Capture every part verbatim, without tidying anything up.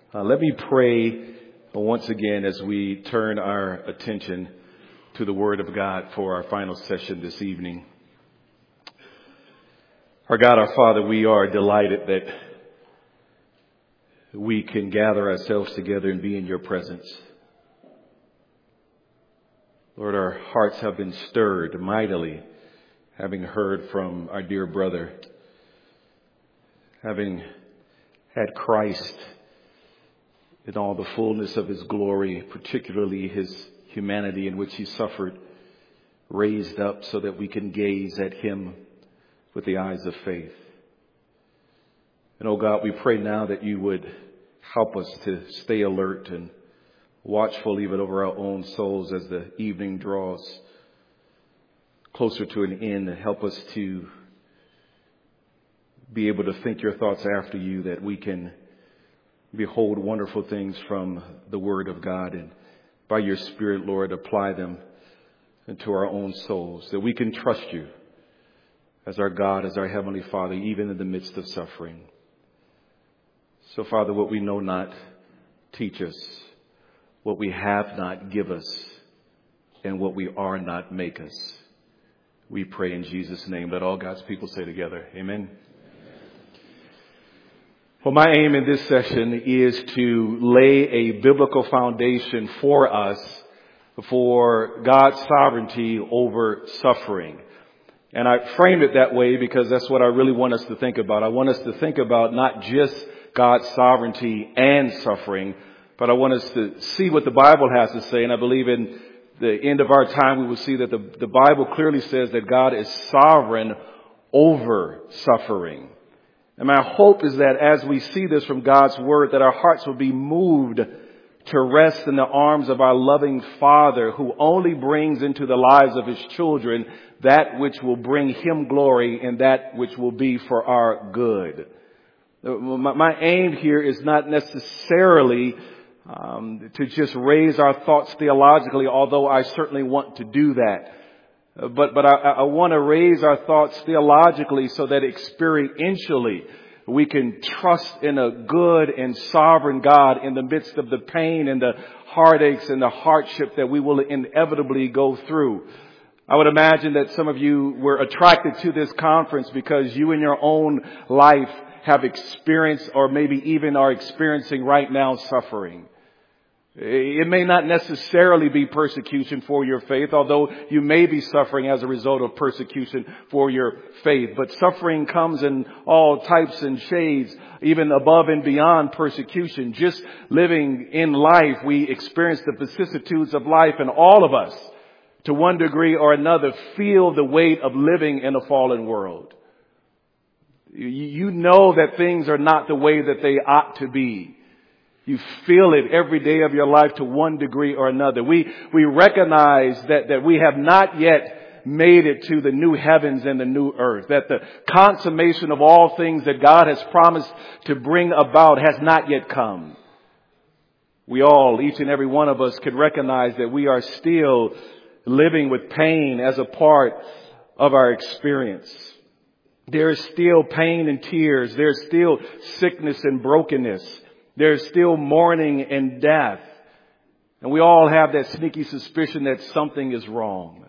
Uh, let me pray once again as we turn our attention to the Word of God for our final session this evening. Our God, our Father, we are delighted that we can gather ourselves together and be in your presence. Lord, our hearts have been stirred mightily, having heard from our dear brother, having had Christ in all the fullness of his glory, particularly his humanity in which he suffered, raised up so that we can gaze at him with the eyes of faith. And oh God, we pray now that you would help us to stay alert and watchful even over our own souls as the evening draws closer to an end, and help us to be able to think your thoughts after you, that we can behold wonderful things from the Word of God, and by your Spirit, Lord, apply them into our own souls, that we can trust you as our God, as our Heavenly Father, even in the midst of suffering. So, Father, what we know not, teach us. What we have not, give us. And what we are not, make us. We pray in Jesus' name. Let all God's people say together, amen. Well, my aim in this session is to lay a biblical foundation for us for God's sovereignty over suffering. And I frame it that way because that's what I really want us to think about. I want us to think about not just God's sovereignty and suffering, but I want us to see what the Bible has to say. And I believe in the end of our time, we will see that the, the Bible clearly says that God is sovereign over suffering. And my hope is that as we see this from God's Word, that our hearts will be moved to rest in the arms of our loving Father, who only brings into the lives of his children that which will bring him glory and that which will be for our good. My aim here is not necessarily um, to just raise our thoughts theologically, although I certainly want to do that. But but I, I want to raise our thoughts theologically so that experientially we can trust in a good and sovereign God in the midst of the pain and the heartaches and the hardship that we will inevitably go through. I would imagine that some of you were attracted to this conference because you in your own life have experienced, or maybe even are experiencing right now, suffering. It may not necessarily be persecution for your faith, although you may be suffering as a result of persecution for your faith. But suffering comes in all types and shades, even above and beyond persecution. Just living in life, we experience the vicissitudes of life, and all of us, to one degree or another, feel the weight of living in a fallen world. You know that things are not the way that they ought to be. You feel it every day of your life to one degree or another. We, we recognize that, that we have not yet made it to the new heavens and the new earth. That the consummation of all things that God has promised to bring about has not yet come. We all, each and every one of us, can recognize that we are still living with pain as a part of our experience. There is still pain and tears. There's still sickness and brokenness. There's still mourning and death. And we all have that sneaky suspicion that something is wrong.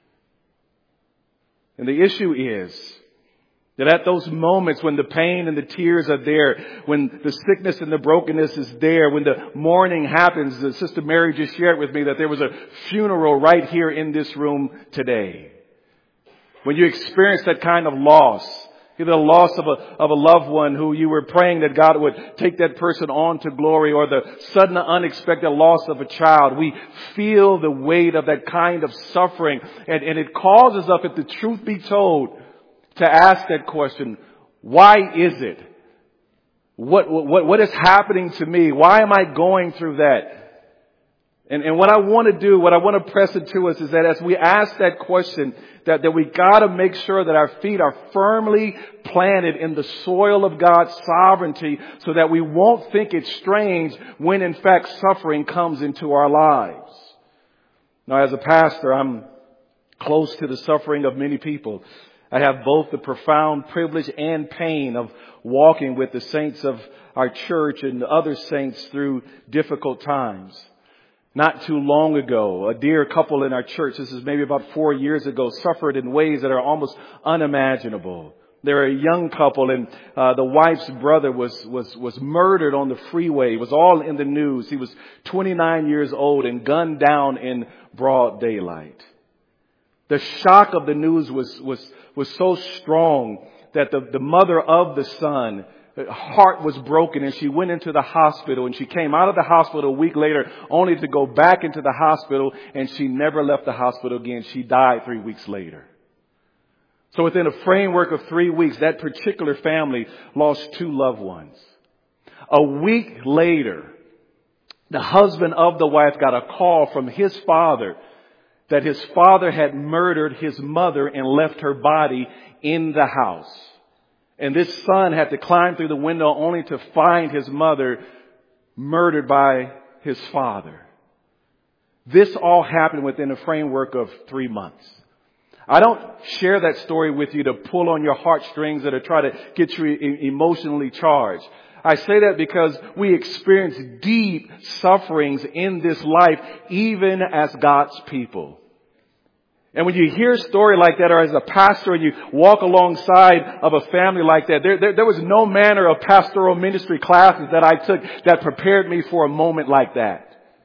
And the issue is that at those moments when the pain and the tears are there, when the sickness and the brokenness is there, when the mourning happens, the Sister Mary just shared with me that there was a funeral right here in this room today. When you experience that kind of loss, either the loss of a, of a loved one who you were praying that God would take that person on to glory, or the sudden unexpected loss of a child, we feel the weight of that kind of suffering. And, and it causes us, if the truth be told, to ask that question: why is it? What, what, what is happening to me? Why am I going through that? And, and what I want to do, what I want to press it to us is that as we ask that question, that, that we got to make sure that our feet are firmly planted in the soil of God's sovereignty, so that we won't think it's strange when in fact suffering comes into our lives. Now, as a pastor, I'm close to the suffering of many people. I have both the profound privilege and pain of walking with the saints of our church and other saints through difficult times. Not too long ago, a dear couple in our church, this is maybe about four years ago, suffered in ways that are almost unimaginable. They're a young couple, and uh, the wife's brother was was was murdered on the freeway. It was all in the news. He was twenty-nine years old and gunned down in broad daylight. The shock of the news was was was so strong that the, the mother of the son, her heart was broken, and she went into the hospital, and she came out of the hospital a week later only to go back into the hospital, and she never left the hospital again. She died three weeks later. So within a framework of three weeks, that particular family lost two loved ones. A week later, the husband of the wife got a call from his father that his father had murdered his mother and left her body in the house. And this son had to climb through the window only to find his mother murdered by his father. This all happened within a framework of three months. I don't share that story with you to pull on your heartstrings or to try to get you e- emotionally charged. I say that because we experience deep sufferings in this life, even as God's people. And when you hear a story like that, or as a pastor and you walk alongside of a family like that, there, there, there was no manner of pastoral ministry classes that I took that prepared me for a moment like that.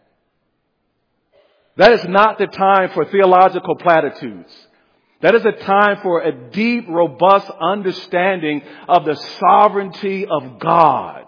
That is not the time for theological platitudes. That is a time for a deep, robust understanding of the sovereignty of God.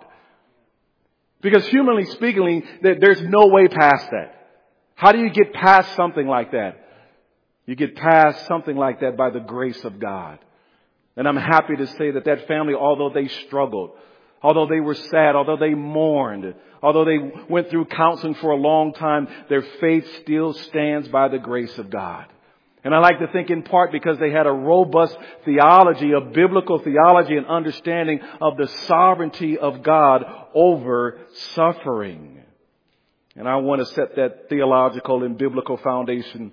Because humanly speaking, there's no way past that. How do you get past something like that? You get past something like that by the grace of God. And I'm happy to say that that family, although they struggled, although they were sad, although they mourned, although they went through counseling for a long time, their faith still stands by the grace of God. And I like to think in part because they had a robust theology, a biblical theology and understanding of the sovereignty of God over suffering. And I want to set that theological and biblical foundation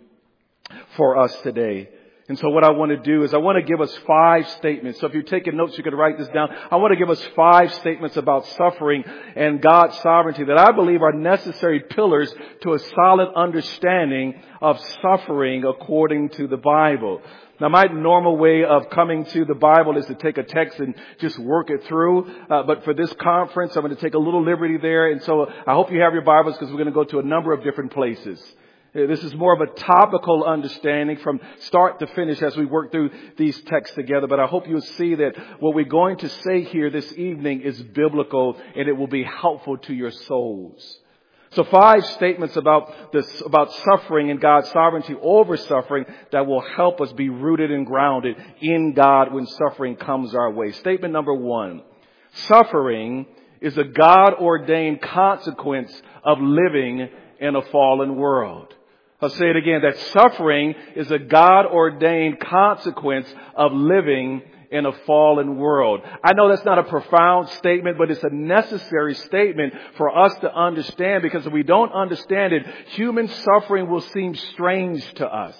for us today. And so what I want to do is I want to give us five statements. So if you're taking notes, you could write this down. I want to give us five statements about suffering and God's sovereignty that I believe are necessary pillars to a solid understanding of suffering according to the Bible. Now, my normal way of coming to the Bible is to take a text and just work it through. Uh, but for this conference, I'm going to take a little liberty there. And so I hope you have your Bibles because we're going to go to a number of different places. This is more of a topical understanding from start to finish as we work through these texts together. But I hope you'll see that what we're going to say here this evening is biblical and it will be helpful to your souls. So five statements about this, about suffering and God's sovereignty over suffering that will help us be rooted and grounded in God when suffering comes our way. Statement number one. Suffering is a God-ordained consequence of living in a fallen world. I'll say it again, that suffering is a God-ordained consequence of living in a fallen world. I know that's not a profound statement, but it's a necessary statement for us to understand, because if we don't understand it, human suffering will seem strange to us.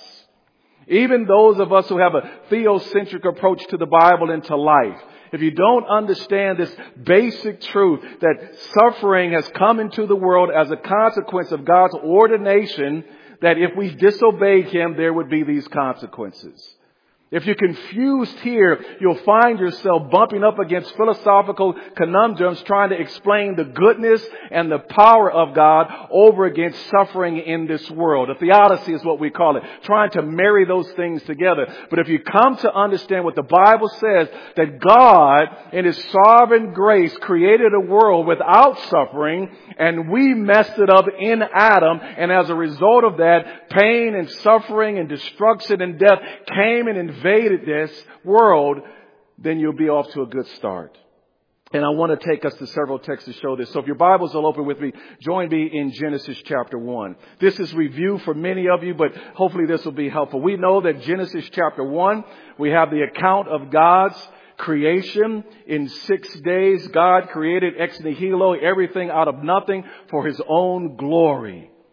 Even those of us who have a theocentric approach to the Bible and to life, if you don't understand this basic truth that suffering has come into the world as a consequence of God's ordination, that if we disobeyed Him, there would be these consequences. If you're confused here, you'll find yourself bumping up against philosophical conundrums trying to explain the goodness and the power of God over against suffering in this world. A theodicy is what we call it, trying to marry those things together. But if you come to understand what the Bible says, that God in His sovereign grace created a world without suffering, and we messed it up in Adam, and as a result of that, pain and suffering and destruction and death came and invaded this world, then you'll be off to a good start. And I want to take us to several texts to show this. So if your Bibles will open with me, join me in Genesis chapter one. This is review for many of you, but hopefully this will be helpful. We know that Genesis chapter one, we have the account of God's creation. In six days, God created ex nihilo, everything out of nothing for His own glory.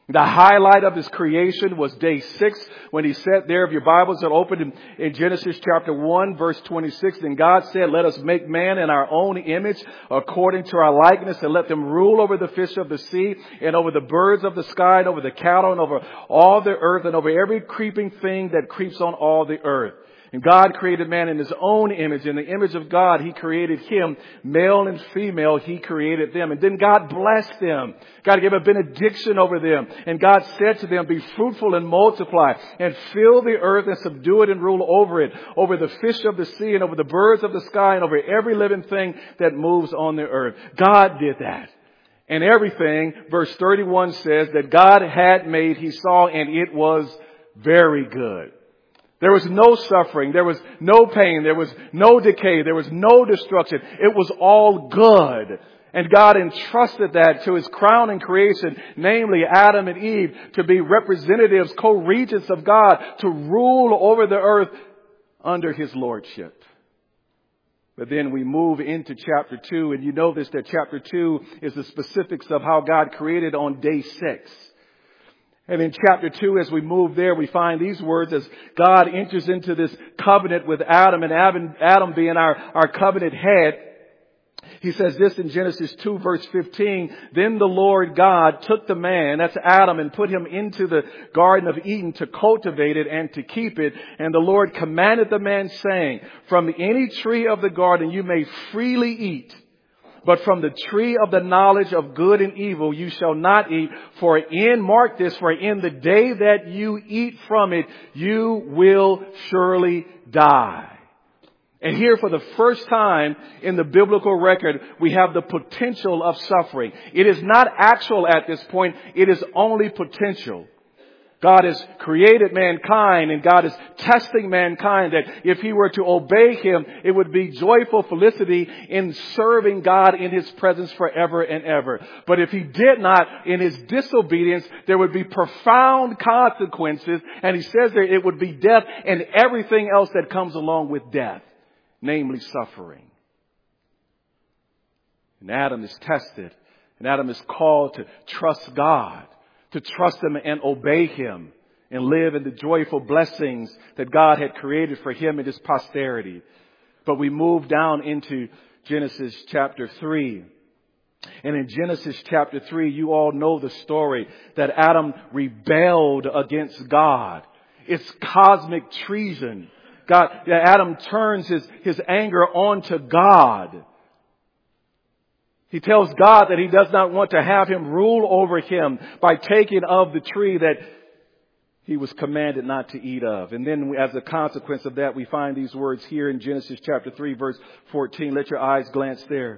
The highlight of his creation was day six when he said there, if your Bibles are opened in, in Genesis chapter one, verse twenty-six, then God said, let us make man in our own image according to our likeness and let them rule over the fish of the sea and over the birds of the sky and over the cattle and over all the earth and over every creeping thing that creeps on all the earth. And God created man in his own image. In the image of God, he created him. Male and female, he created them. And then God blessed them. God gave a benediction over them. And God said to them, be fruitful and multiply and fill the earth and subdue it and rule over it, over the fish of the sea and over the birds of the sky and over every living thing that moves on the earth. God did that. And everything, verse thirty-one says, that God had made, he saw, and it was very good. There was no suffering. There was no pain. There was no decay. There was no destruction. It was all good. And God entrusted that to his crowning creation, namely Adam and Eve, to be representatives, co-regents of God, to rule over the earth under his lordship. But then we move into chapter two, and you know this, that chapter two is the specifics of how God created on day six. And in chapter two, as we move there, we find these words as God enters into this covenant with Adam, and Adam, Adam being our, our covenant head. He says this in Genesis two, verse fifteen, then the Lord God took the man, that's Adam, and put him into the Garden of Eden to cultivate it and to keep it. And the Lord commanded the man, saying, from any tree of the garden you may freely eat. But from the tree of the knowledge of good and evil you shall not eat, for in, mark this, for in the day that you eat from it, you will surely die. And here for the first time in the biblical record, we have the potential of suffering. It is not actual at this point. It is only potential. God has created mankind, and God is testing mankind that if he were to obey him, it would be joyful felicity in serving God in his presence forever and ever. But if he did not, in his disobedience, there would be profound consequences. And he says there it would be death and everything else that comes along with death, namely suffering. And Adam is tested, and Adam is called to trust God, to trust him and obey him and live in the joyful blessings that God had created for him and his posterity. But we move down into Genesis chapter three. And in Genesis chapter three, you all know the story that Adam rebelled against God. It's cosmic treason. God, Adam turns his, his anger onto God. He tells God that he does not want to have him rule over him by taking of the tree that he was commanded not to eat of. And then as a consequence of that, we find these words here in Genesis chapter three, verse fourteen. Let your eyes glance there.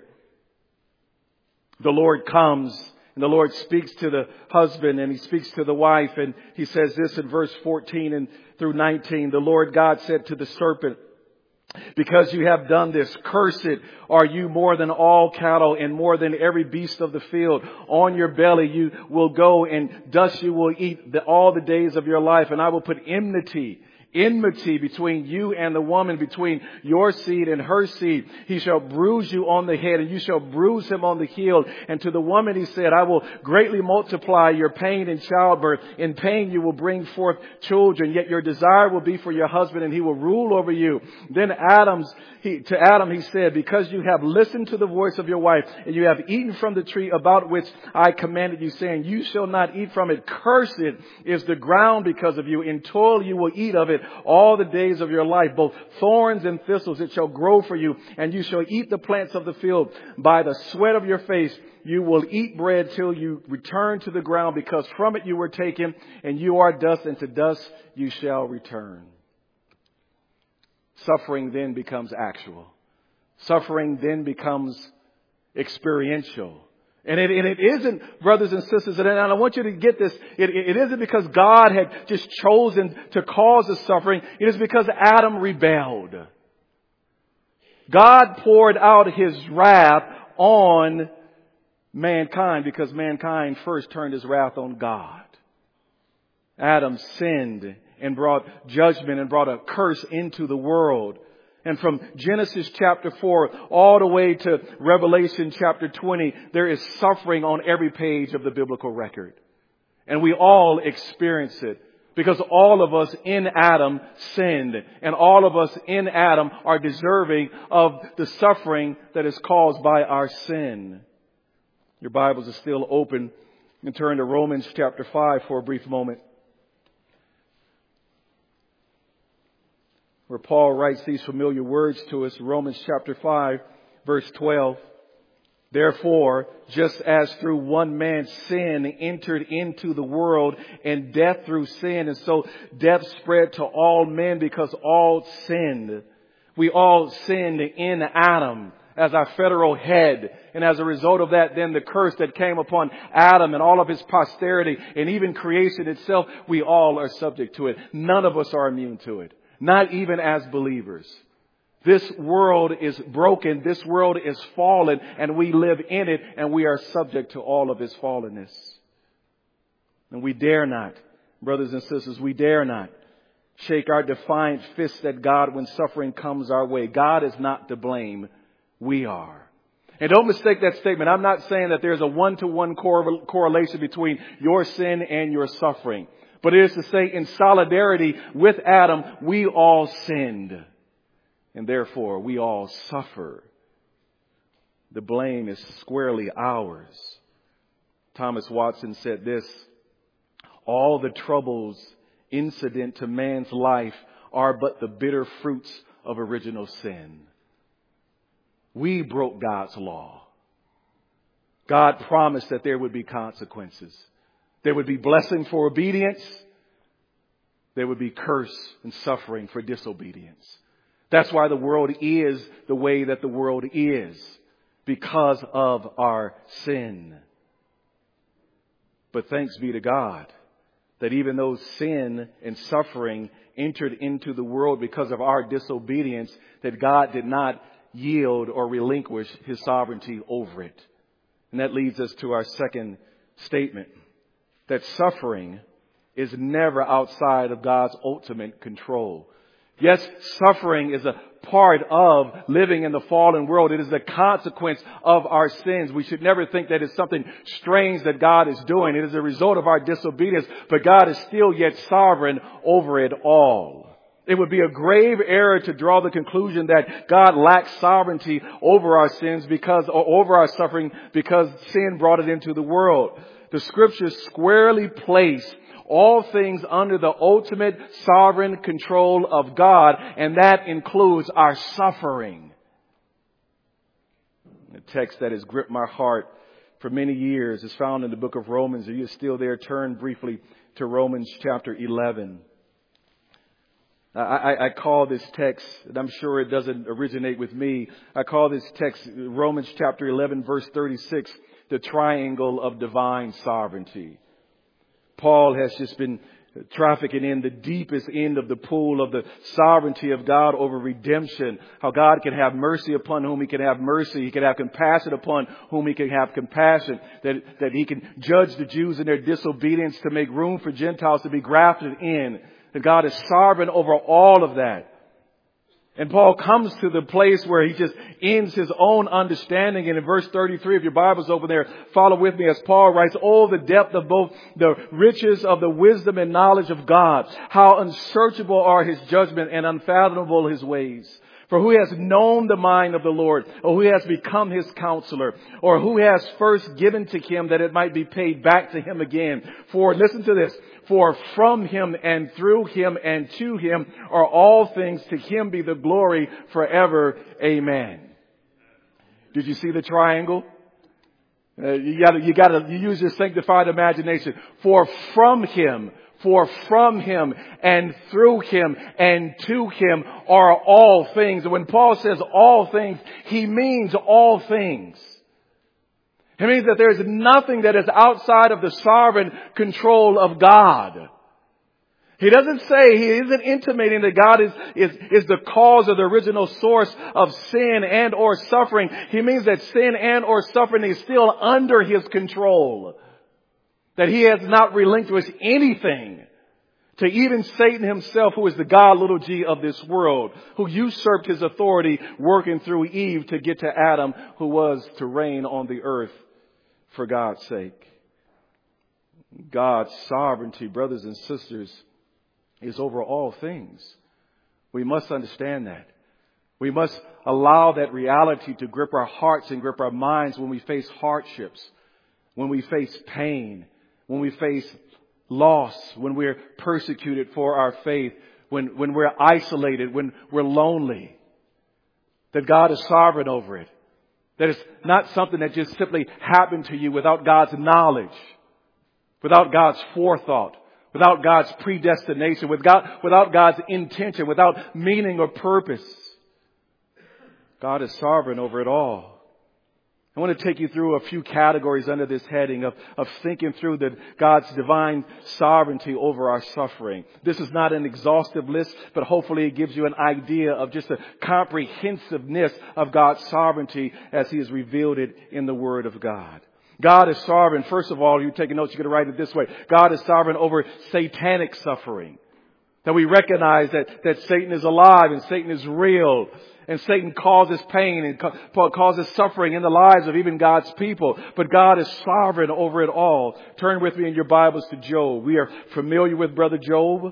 The Lord comes and the Lord speaks to the husband and he speaks to the wife. And he says this in verse fourteen and through nineteen. The Lord God said to the serpent, because you have done this, cursed are you more than all cattle and more than every beast of the field. On your belly you will go, and dust you will eat the, all the days of your life. And I will put enmity, enmity between you and the woman, between your seed and her seed. He shall bruise you on the head, and you shall bruise him on the heel. And to the woman he said, I will greatly multiply your pain in childbirth. In pain you will bring forth children, yet your desire will be for your husband, and he will rule over you. Then Adam's, he, to Adam he said, because you have listened to the voice of your wife, and you have eaten from the tree about which I commanded you, saying, you shall not eat from it. Cursed is the ground because of you. In toil you will eat of it all the days of your life. Both thorns and thistles it shall grow for you, and you shall eat the plants of the field. By the sweat of your face you will eat bread till you return to the ground, because from it you were taken, and you are dust, and to dust you shall return. Suffering then becomes actual. Suffering then becomes experiential. And it, and it isn't, brothers and sisters, and I want you to get this, it, it isn't because God had just chosen to cause the suffering. It is because Adam rebelled. God poured out his wrath on mankind because mankind first turned his wrath on God. Adam sinned and brought judgment and brought a curse into the world. And from Genesis chapter four all the way to Revelation chapter twenty, there is suffering on every page of the biblical record. And we all experience it. Because all of us in Adam sinned. And all of us in Adam are deserving of the suffering that is caused by our sin. Your Bibles are still open. You can turn to Romans chapter five for a brief moment, where Paul writes these familiar words to us. Romans chapter five, verse twelve. Therefore, just as through one man sin entered into the world, and death through sin, and so death spread to all men because all sinned. We all sinned in Adam as our federal head. And as a result of that, then the curse that came upon Adam and all of his posterity and even creation itself, we all are subject to it. None of us are immune to it. Not even as believers. This world is broken. This world is fallen, and we live in it, and we are subject to all of its fallenness. And we dare not, brothers and sisters, we dare not shake our defiant fists at God when suffering comes our way. God is not to blame. We are. And don't mistake that statement. I'm not saying that there's a one-to-one cor- correlation between your sin and your suffering. But it is to say, in solidarity with Adam, we all sinned. And therefore, we all suffer. The blame is squarely ours. Thomas Watson said this: all the troubles incident to man's life are but the bitter fruits of original sin. We broke God's law. God promised that there would be consequences. There would be blessing for obedience. There would be curse and suffering for disobedience. That's why the world is the way that the world is, because of our sin. But thanks be to God that even though sin and suffering entered into the world because of our disobedience, that God did not yield or relinquish His sovereignty over it. And that leads us to our second statement, that suffering is never outside of God's ultimate control. Yes, suffering is a part of living in the fallen world. It is the consequence of our sins. We should never think that it's something strange that God is doing. It is a result of our disobedience, but God is still yet sovereign over it all. It would be a grave error to draw the conclusion that God lacks sovereignty over our sins because, or over our suffering because sin brought it into the world. The Scriptures squarely place all things under the ultimate sovereign control of God, and that includes our suffering. The text that has gripped my heart for many years is found in the book of Romans. If you're still there, turn briefly to Romans chapter eleven. I, I, I call this text, and I'm sure it doesn't originate with me, I call this text, Romans chapter eleven, verse thirty-six, the triangle of divine sovereignty. Paul has just been trafficking in the deepest end of the pool of the sovereignty of God over redemption. How God can have mercy upon whom He can have mercy. He can have compassion upon whom He can have compassion. That, that He can judge the Jews in their disobedience to make room for Gentiles to be grafted in. That God is sovereign over all of that. And Paul comes to the place where he just ends his own understanding. And in verse thirty-three, if your Bible's open there, follow with me as Paul writes, "Oh, the depth of both the riches of the wisdom and knowledge of God. How unsearchable are His judgment and unfathomable His ways. For who has known the mind of the Lord, or who has become His counselor, or who has first given to Him that it might be paid back to Him again? For," listen to this, "for from Him and through Him and to Him are all things. To Him be the glory forever. Amen." Did you see the triangle? Uh, you gotta, you gotta you use your sanctified imagination. For from Him, for from Him and through Him and to Him are all things. And when Paul says all things, he means all things. It means that there is nothing that is outside of the sovereign control of God. He doesn't say, he isn't intimating that God is, is, is the cause or the original source of sin and or suffering. He means that sin and or suffering is still under His control. That He has not relinquished anything to even Satan himself, who is the God, little g, of this world, who usurped his authority working through Eve to get to Adam, who was to reign on the earth for God's sake. God's sovereignty, brothers and sisters, is over all things. We must understand that. We must allow that reality to grip our hearts and grip our minds when we face hardships, when we face pain, when we face loss, when we're persecuted for our faith, when, when we're isolated, when we're lonely. That God is sovereign over it. That it's not something that just simply happened to you without God's knowledge, without God's forethought, without God's predestination, without, without God's intention, without meaning or purpose. God is sovereign over it all. I want to take you through a few categories under this heading of, of thinking through the, God's divine sovereignty over our suffering. This is not an exhaustive list, but hopefully it gives you an idea of just the comprehensiveness of God's sovereignty as He has revealed it in the Word of God. God is sovereign. First of all, you're taking notes, you're going to write it this way. God is sovereign over satanic suffering. That we recognize that, that Satan is alive and Satan is real. And Satan causes pain and ca- causes suffering in the lives of even God's people. But God is sovereign over it all. Turn with me in your Bibles to Job. We are familiar with Brother Job.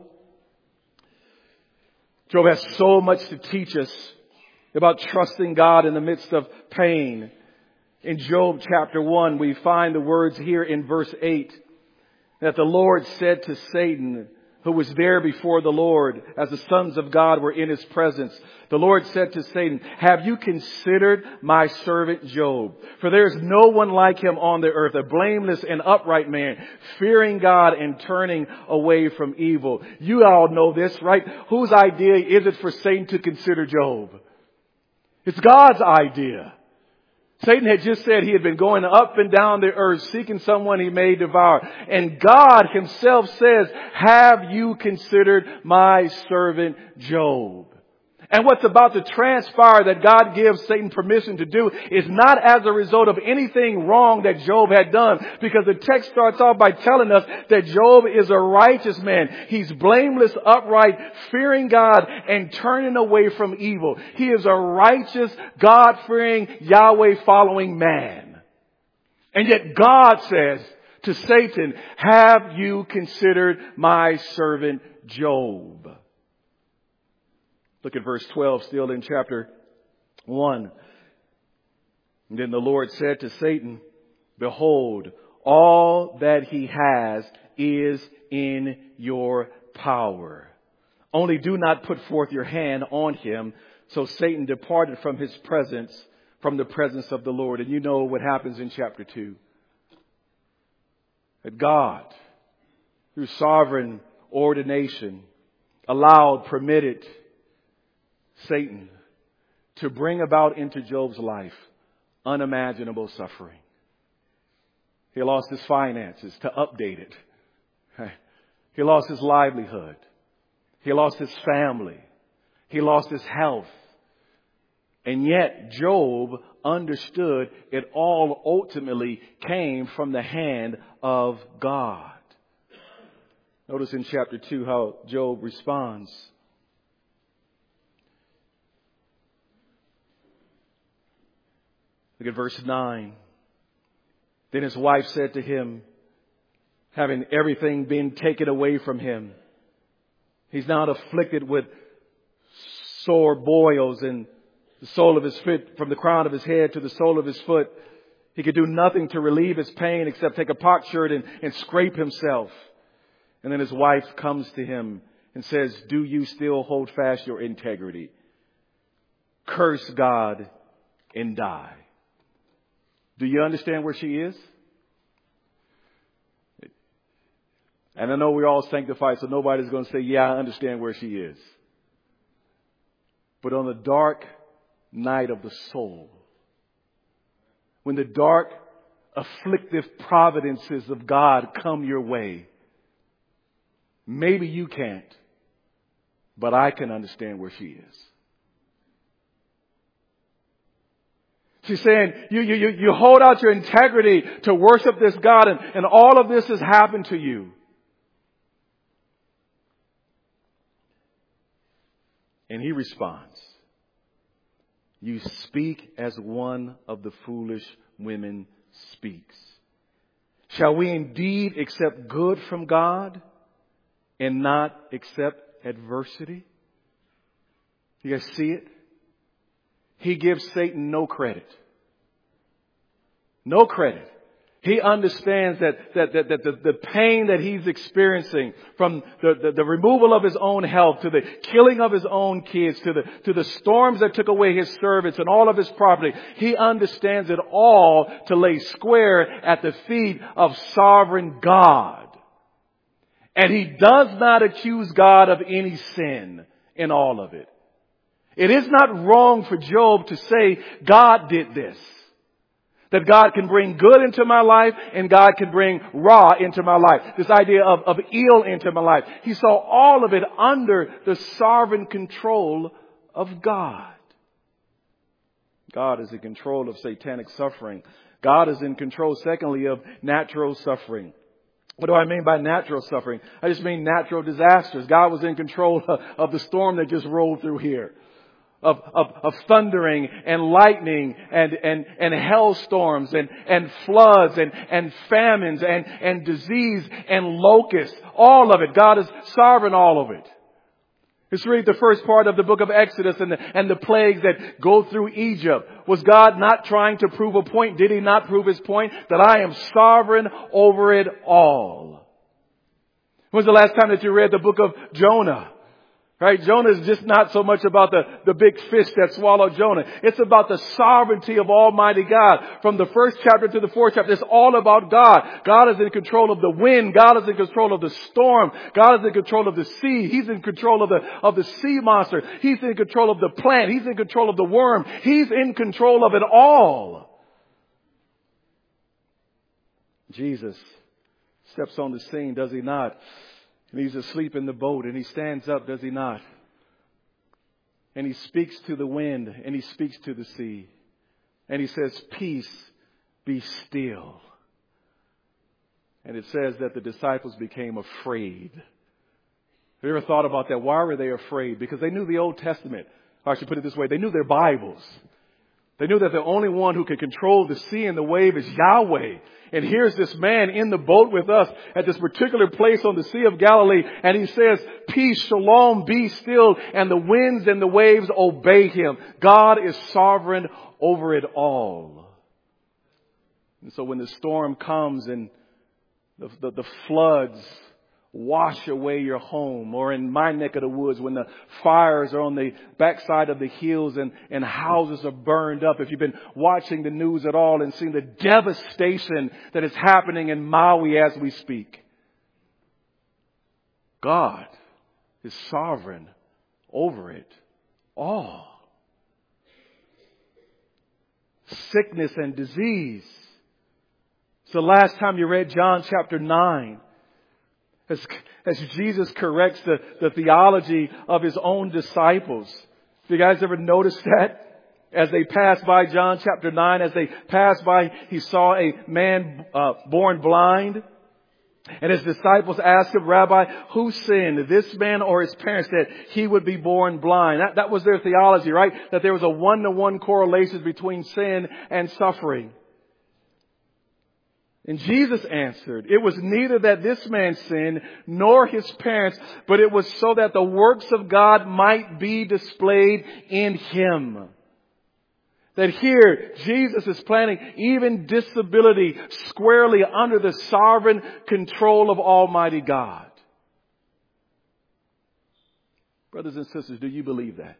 Job has so much to teach us about trusting God in the midst of pain. In Job chapter one, we find the words here in verse eight that the Lord said to Satan, who was there before the Lord as the sons of God were in His presence. The Lord said to Satan, have you considered my servant Job? For there is no one like him on the earth, a blameless and upright man, fearing God and turning away from evil. You all know this, right? Whose idea is it for Satan to consider Job? It's God's idea. Satan had just said he had been going up and down the earth seeking someone he may devour. And God Himself says, have you considered my servant Job? And what's about to transpire that God gives Satan permission to do is not as a result of anything wrong that Job had done. Because the text starts off by telling us that Job is a righteous man. He's blameless, upright, fearing God, and turning away from evil. He is a righteous, God-fearing, Yahweh-following man. And yet God says to Satan, have you considered my servant Job? Look at verse twelve, still in chapter one. And then the Lord said to Satan, behold, all that he has is in your power. Only do not put forth your hand on him. So Satan departed from his presence, from the presence of the Lord. And you know what happens in chapter two. That God, through sovereign ordination, allowed, permitted Satan to bring about into Job's life unimaginable suffering. He lost his finances, to update it. He lost his livelihood. He lost his family. He lost his health. And yet Job understood it all ultimately came from the hand of God. Notice in chapter two how Job responds. Look at verse nine. Then his wife said to him, having everything been taken away from him, he's now afflicted with sore boils and the sole of his foot, from the crown of his head to the sole of his foot. He could do nothing to relieve his pain except take a potsherd and, and scrape himself. And then his wife comes to him and says, do you still hold fast your integrity? Curse God and die. Do you understand where she is? And I know we're all sanctified, so nobody's going to say, yeah, I understand where she is. But on the dark night of the soul, when the dark, afflictive providences of God come your way, maybe you can't, but I can understand where she is. She's saying, you, you, you hold out your integrity to worship this God, and, and all of this has happened to you. And he responds, you speak as one of the foolish women speaks. Shall we indeed accept good from God and not accept adversity? You guys see it? He gives Satan no credit. No credit. He understands that, that, that, that the, the pain that he's experiencing from the, the, the removal of his own health to the killing of his own kids to the, to the storms that took away his servants and all of his property. He understands it all to lay square at the feet of sovereign God. And he does not accuse God of any sin in all of it. It is not wrong for Job to say, God did this. That God can bring good into my life and God can bring raw into my life. This idea of, of ill into my life. He saw all of it under the sovereign control of God. God is in control of satanic suffering. God is in control, secondly, of natural suffering. What do I mean by natural suffering? I just mean natural disasters. God was in control of, of the storm that just rolled through here. Of, of, of thundering and lightning and, and, and hailstorms and, and floods and, and famines and, and disease and locusts. All of it. God is sovereign, all of it. Let's read the first part of the book of Exodus and the, and the plagues that go through Egypt. Was God not trying to prove a point? Did he not prove his point? That I am sovereign over it all. When was the last time that you read the book of Jonah? Right? Jonah is just not so much about the, the big fish that swallowed Jonah. It's about the sovereignty of Almighty God. From the first chapter to the fourth chapter, it's all about God. God is in control of the wind. God is in control of the storm. God is in control of the sea. He's in control of the, of the sea monster. He's in control of the plant. He's in control of the worm. He's in control of it all. Jesus steps on the scene, does he not? And he's asleep in the boat and he stands up, does he not? And he speaks to the wind and he speaks to the sea. And he says, peace, be still. And it says that the disciples became afraid. Have you ever thought about that? Why were they afraid? Because they knew the Old Testament. Or I should put it this way. They knew their Bibles. They knew that the only one who could control the sea and the wave is Yahweh. And here's this man in the boat with us at this particular place on the Sea of Galilee. And he says, peace, shalom, be still. And the winds and the waves obey him. God is sovereign over it all. And so when the storm comes and the, the, the floods wash away your home, or in my neck of the woods, when the fires are on the backside of the hills and, and houses are burned up. If you've been watching the news at all and seen the devastation that is happening in Maui as we speak. God is sovereign over it all. Sickness and disease. So last time you read John chapter nine, As, as Jesus corrects the, the theology of his own disciples. Have you guys ever noticed that? As they passed by John chapter nine, as they passed by, he saw a man uh, born blind. And his disciples asked him, Rabbi, who sinned, this man or his parents, that he would be born blind? That, that was their theology, right? That there was a one-to-one correlation between sin and suffering. And Jesus answered, it was neither that this man sinned nor his parents, but it was so that the works of God might be displayed in him. That here, Jesus is planting even disability squarely under the sovereign control of Almighty God. Brothers and sisters, do you believe that?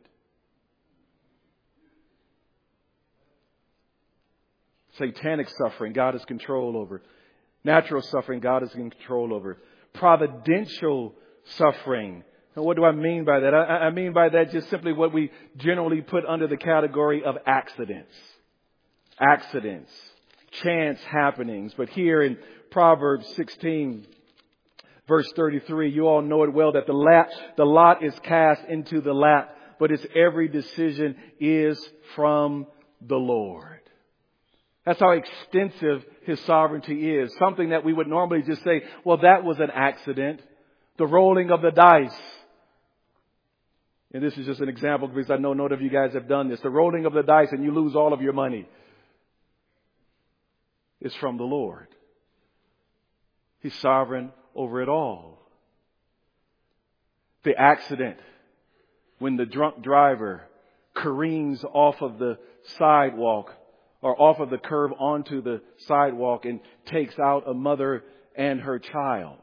Satanic suffering, God has control over. Natural suffering, God is in control over. Providential suffering. And what do I mean by that? I, I mean by that just simply what we generally put under the category of accidents. Accidents. Chance happenings. But here in Proverbs sixteen, verse thirty-three, you all know it well that the lot, the lot is cast into the lap, but its every decision is from the Lord. That's how extensive his sovereignty is. Something that we would normally just say, well, that was an accident. The rolling of the dice. And this is just an example because I know none of you guys have done this. The rolling of the dice and you lose all of your money. It's from the Lord. He's sovereign over it all. The accident when the drunk driver careens off of the sidewalk or off of the curb onto the sidewalk and takes out a mother and her child.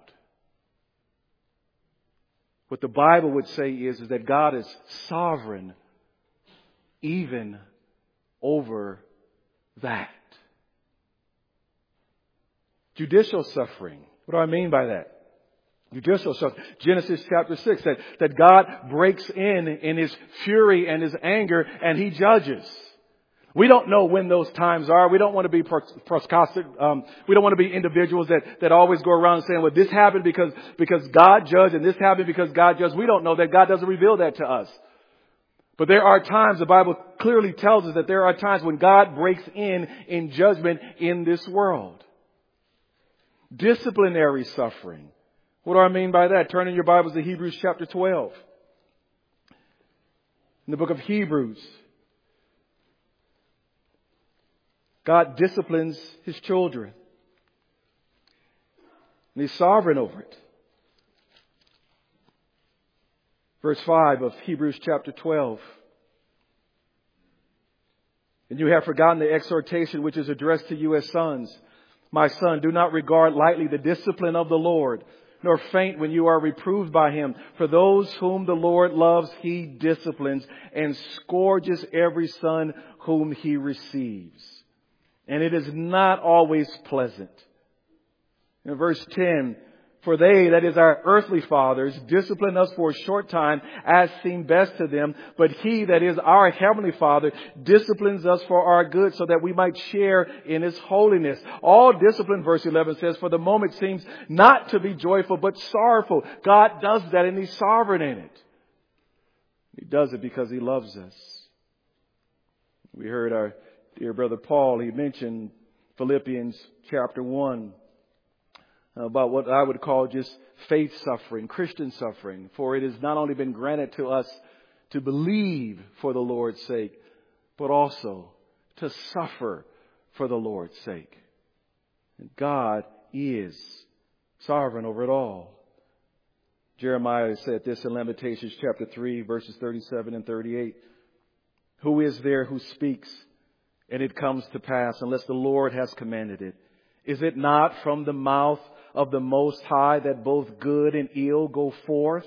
What the Bible would say is, is that God is sovereign even over that. Judicial suffering. What do I mean by that? Judicial suffering. Genesis chapter six, that, that God breaks in in His fury and His anger and He judges. We don't know when those times are. We don't want to be proscostic. Um, we don't want to be individuals that, that always go around saying, well, this happened because, because God judged and this happened because God judged. We don't know that. God doesn't reveal that to us. But there are times, the Bible clearly tells us that there are times when God breaks in in judgment in this world. Disciplinary suffering. What do I mean by that? Turn in your Bibles to Hebrews chapter twelve. In the book of Hebrews, God disciplines His children. And He's sovereign over it. Verse five of Hebrews chapter twelve. And you have forgotten the exhortation which is addressed to you as sons. My son, do not regard lightly the discipline of the Lord, nor faint when you are reproved by Him. For those whom the Lord loves, He disciplines and scourges every son whom He receives. And it is not always pleasant. In verse ten, for they, that is our earthly fathers, discipline us for a short time as seemed best to them. But He, that is our heavenly Father, disciplines us for our good so that we might share in His holiness. All discipline, verse eleven says, for the moment seems not to be joyful but sorrowful. God does that and He's sovereign in it. He does it because He loves us. We heard our dear brother Paul, he mentioned Philippians chapter one. About what I would call just faith suffering, Christian suffering. For it has not only been granted to us to believe for the Lord's sake, but also to suffer for the Lord's sake. And God is sovereign over it all. Jeremiah said this in Lamentations chapter three, verses thirty-seven and thirty-eight. Who is there who speaks and it comes to pass unless the Lord has commanded it? Is it not from the mouth of the Most High that both good and ill go forth?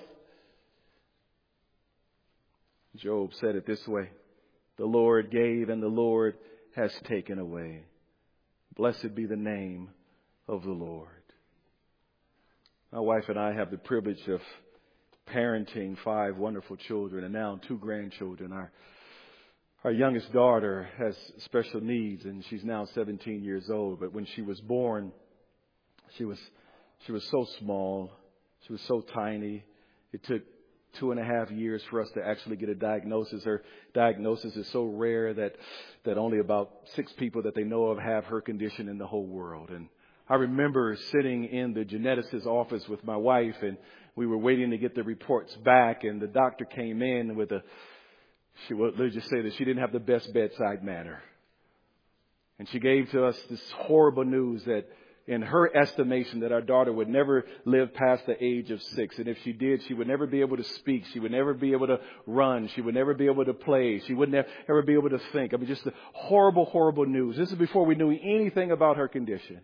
Job said it this way. The Lord gave and the Lord has taken away. Blessed be the name of the Lord. My wife and I have the privilege of parenting five wonderful children and now two grandchildren. Our Our youngest daughter has special needs and she's now seventeen years old. But when she was born, she was she was so small. She was so tiny. It took two and a half years for us to actually get a diagnosis. Her diagnosis is so rare that, that only about six people that they know of have her condition in the whole world. And I remember sitting in the geneticist's office with my wife and we were waiting to get the reports back and the doctor came in with a She would, let's just say that she didn't have the best bedside manner. And she gave to us this horrible news that in her estimation that our daughter would never live past the age of six. And if she did, she would never be able to speak. She would never be able to run. She would never be able to play. She would never ever be able to think. I mean, just the horrible, horrible news. This is before we knew anything about her condition.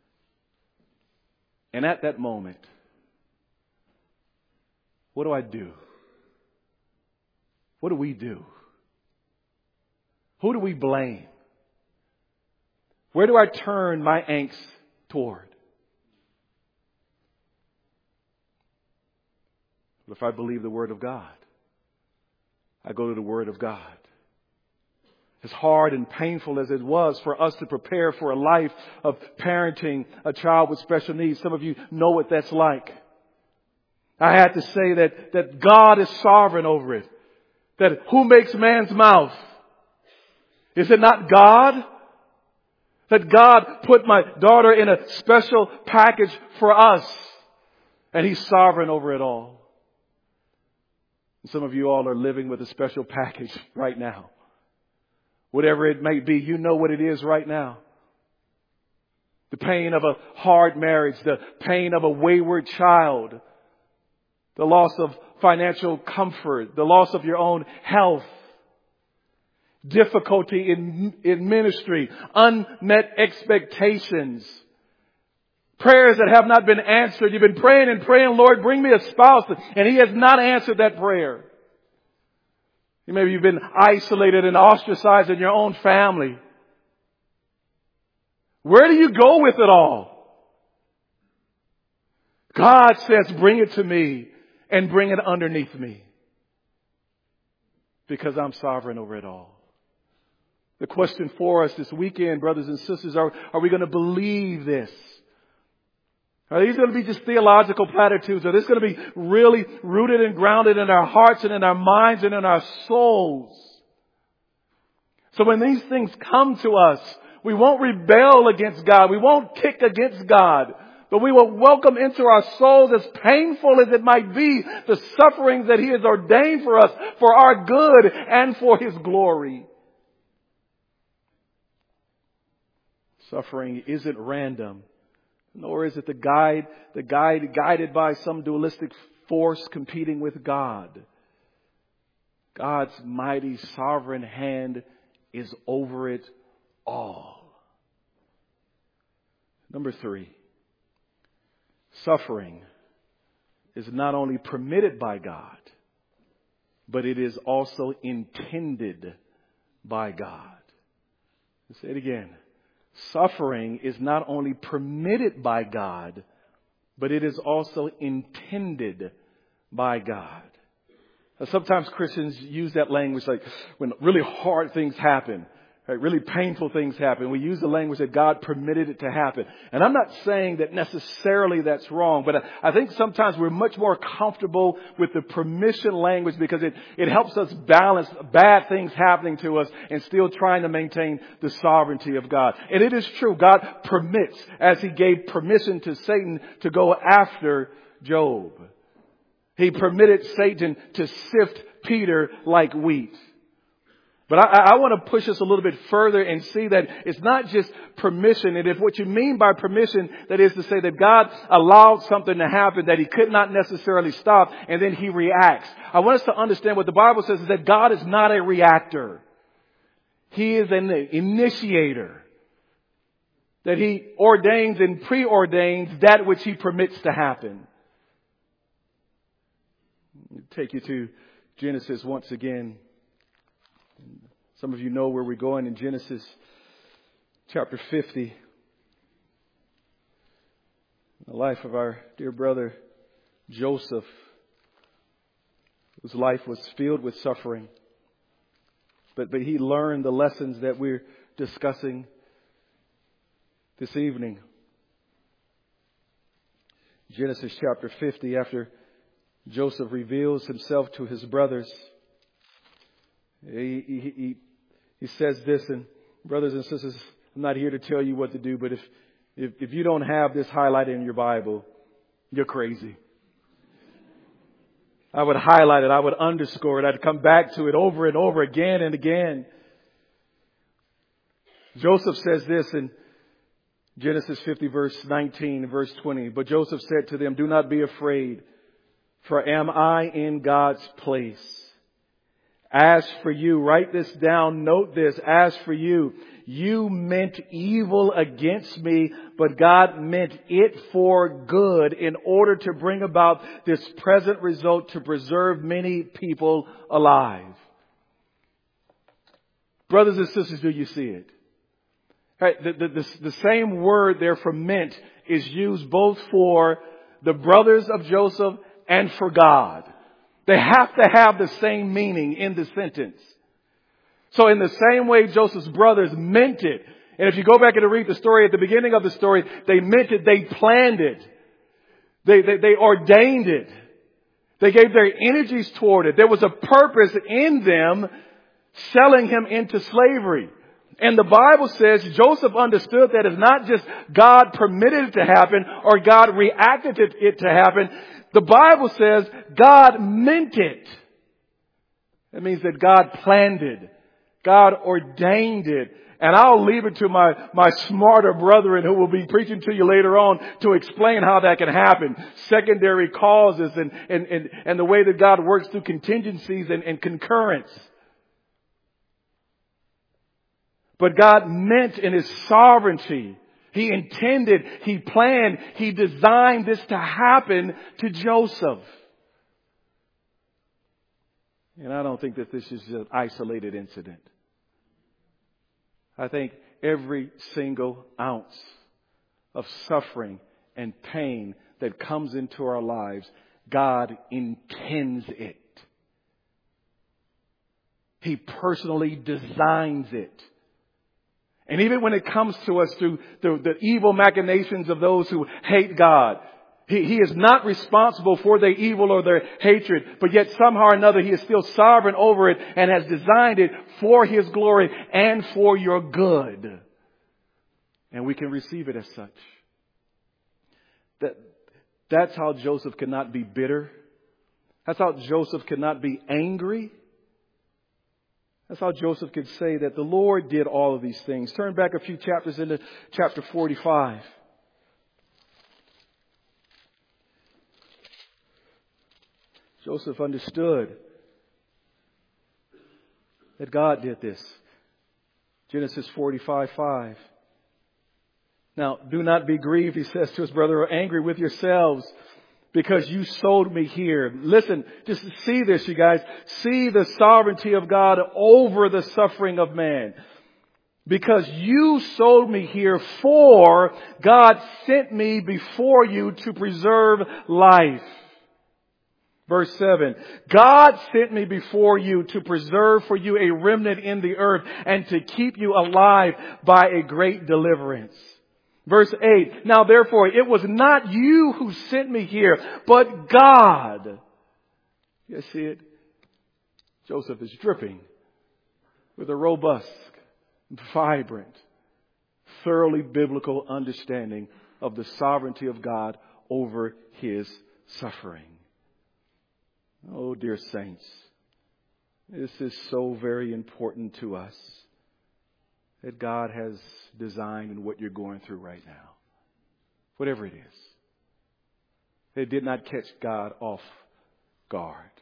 And at that moment, what do I do? What do we do? Who do we blame? Where do I turn my angst toward? But if I believe the Word of God, I go to the Word of God. As hard and painful as it was for us to prepare for a life of parenting a child with special needs, some of you know what that's like. I had to say that, that God is sovereign over it. That who makes man's mouth? Is it not God? That God put my daughter in a special package for us. And He's sovereign over it all. And some of you all are living with a special package right now. Whatever it may be, you know what it is right now. The pain of a hard marriage, the pain of a wayward child, the loss of financial comfort, the loss of your own health, difficulty in, in ministry, unmet expectations, prayers that have not been answered. You've been praying and praying, Lord, bring me a spouse, and He has not answered that prayer. Maybe you've been isolated and ostracized in your own family. Where do you go with it all? God says, bring it to me and bring it underneath me, because I'm sovereign over it all. The question for us this weekend, brothers and sisters, are, are we going to believe this? Are these going to be just theological platitudes? Are this going to be really rooted and grounded in our hearts and in our minds and in our souls? So when these things come to us, we won't rebel against God. We won't kick against God. But we will welcome into our souls, as painful as it might be, the sufferings that He has ordained for us for our good and for His glory. Suffering isn't random. Nor is it the guide, the guide guided by some dualistic force competing with God. God's mighty sovereign hand is over it all. Number three, suffering is not only permitted by God, but it is also intended by God. Let's say it again. Suffering is not only permitted by God, but it is also intended by God. Now, sometimes Christians use that language like when really hard things happen, right? Really painful things happen. We use the language that God permitted it to happen. And I'm not saying that necessarily that's wrong, but I think sometimes we're much more comfortable with the permission language because it, it helps us balance bad things happening to us and still trying to maintain the sovereignty of God. And it is true. God permits, as He gave permission to Satan to go after Job. He permitted Satan to sift Peter like wheat. But I, I want to push us a little bit further and see that it's not just permission. And if what you mean by permission, that is to say that God allowed something to happen that He could not necessarily stop, and then He reacts. I want us to understand what the Bible says is that God is not a reactor. He is an initiator. That He ordains and preordains that which He permits to happen. I'll take you to Genesis once again. Some of you know where we're going in Genesis chapter fifty. The life of our dear brother Joseph, whose life was filled with suffering. But, but he learned the lessons that we're discussing this evening. Genesis chapter fifty, after Joseph reveals himself to his brothers, he, he, he, he says this, and brothers and sisters, I'm not here to tell you what to do, but if, if, if you don't have this highlighted in your Bible, you're crazy. I would highlight it. I would underscore it. I'd come back to it over and over again and again. Joseph says this in Genesis fifty, verse nineteen, verse twenty. But Joseph said to them, "Do not be afraid, for am I in God's place? As for you," write this down, note this, "as for you, you meant evil against me, but God meant it for good in order to bring about this present result to preserve many people alive." Brothers and sisters, do you see it? Right, the, the, the, the same word there for meant is used both for the brothers of Joseph and for God. They have to have the same meaning in the sentence. So in the same way Joseph's brothers meant it, and if you go back and read the story at the beginning of the story, they meant it, they planned it, they, they, they ordained it, they gave their energies toward it. There was a purpose in them selling him into slavery. And the Bible says Joseph understood that it's not just God permitted it to happen or God reacted to it to happen. The Bible says God meant it. That means that God planned it. God ordained it. And I'll leave it to my, my smarter brethren who will be preaching to you later on to explain how that can happen. Secondary causes and, and, and, and the way that God works through contingencies and, and concurrence. But God meant in His sovereignty, He intended, He planned, He designed this to happen to Joseph. And I don't think that this is an isolated incident. I think every single ounce of suffering and pain that comes into our lives, God intends it. He personally designs it. And even when it comes to us through the, the evil machinations of those who hate God, He, he is not responsible for their evil or their hatred, but yet somehow or another He is still sovereign over it and has designed it for His glory and for your good. And we can receive it as such. That, that's how Joseph cannot be bitter. That's how Joseph cannot be angry. That's how Joseph could say that the Lord did all of these things. Turn back a few chapters into chapter forty-five. Joseph understood that God did this. Genesis forty-five five. Now, do not be grieved, he says to his brother, or angry with yourselves because you sold me here. Listen, just see this, you guys. See the sovereignty of God over the suffering of man. Because you sold me here, for God sent me before you to preserve life. Verse seven, God sent me before you to preserve for you a remnant in the earth and to keep you alive by a great deliverance. Verse eight, now therefore it was not you who sent me here, but God. You see it? Joseph is dripping with a robust, vibrant, thoroughly biblical understanding of the sovereignty of God over his suffering. Oh, dear saints, this is so very important to us that God has designed in what you're going through right now. Whatever it is. It did not catch God off guard.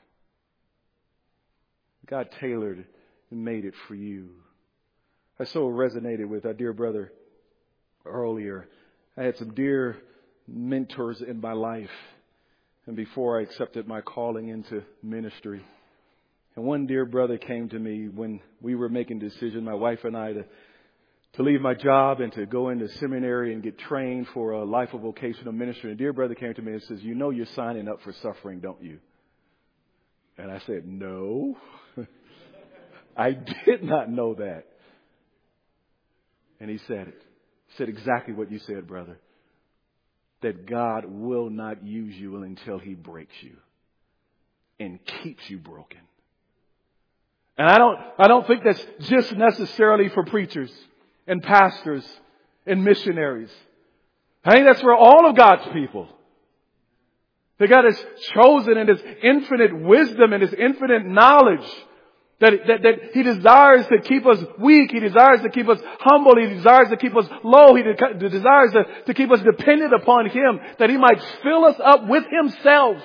God tailored and made it for you. I so resonated with our dear brother earlier. I had some dear mentors in my life. And before I accepted my calling into ministry. And one dear brother came to me when we were making a decision, my wife and I, to, to leave my job and to go into seminary and get trained for a life of vocational ministry. And a dear brother came to me and says, you know you're signing up for suffering, don't you? And I said, no, I did not know that. And he said it. He said exactly what you said, brother. That God will not use you until He breaks you and keeps you broken. And I don't, I don't think that's just necessarily for preachers and pastors and missionaries. I think that's for all of God's people. That God has chosen in His infinite wisdom and His infinite knowledge That, that, that He desires to keep us weak. He desires to keep us humble. He desires to keep us low. He de- desires to, to keep us dependent upon Him, that He might fill us up with Himself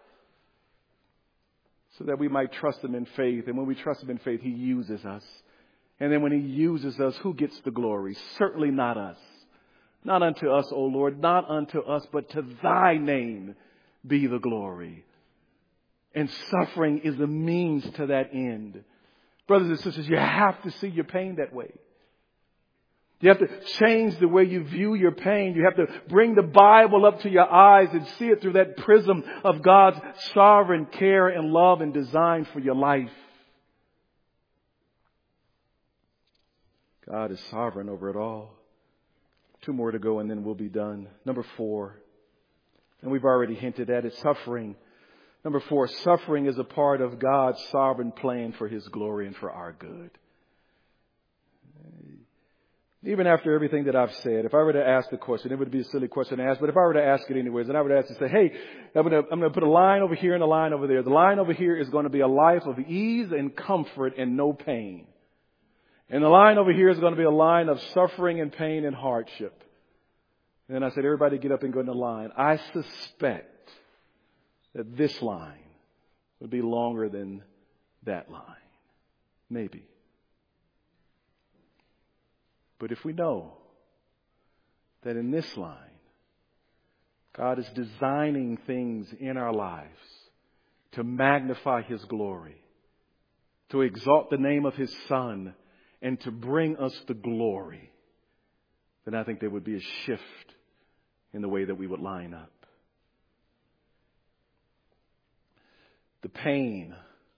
so that we might trust Him in faith. And when we trust Him in faith, He uses us. And then when He uses us, who gets the glory? Certainly not us. Not unto us, O Lord, not unto us, but to Thy name be the glory. And suffering is the means to that end. Brothers and sisters, you have to see your pain that way. You have to change the way you view your pain. You have to bring the Bible up to your eyes and see it through that prism of God's sovereign care and love and design for your life. God is sovereign over it all. Two more to go and then we'll be done. Number four, and we've already hinted at it, suffering. Number four, suffering is a part of God's sovereign plan for His glory and for our good. Even after everything that I've said, if I were to ask the question, it would be a silly question to ask, but if I were to ask it anyways, then I would ask to say, hey, I'm going to, I'm going to put a line over here and a line over there. The line over here is going to be a life of ease and comfort and no pain. And the line over here is going to be a line of suffering and pain and hardship. And then I said, everybody get up and go in the line. I suspect that this line would be longer than that line. Maybe. But if we know that in this line, God is designing things in our lives to magnify His glory, to exalt the name of His Son, and to bring us the glory, then I think there would be a shift in the way that we would line up. The pain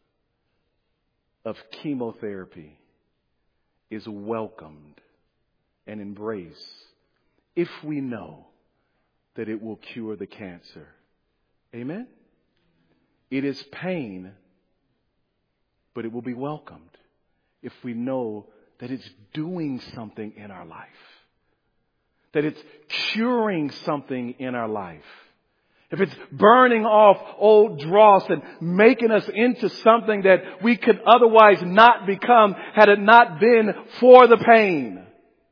of chemotherapy is welcomed and embraced if we know that it will cure the cancer. Amen? It is pain, but it will be welcomed if we know that it's doing something in our life, that it's curing something in our life. If it's burning off old dross and making us into something that we could otherwise not become had it not been for the pain.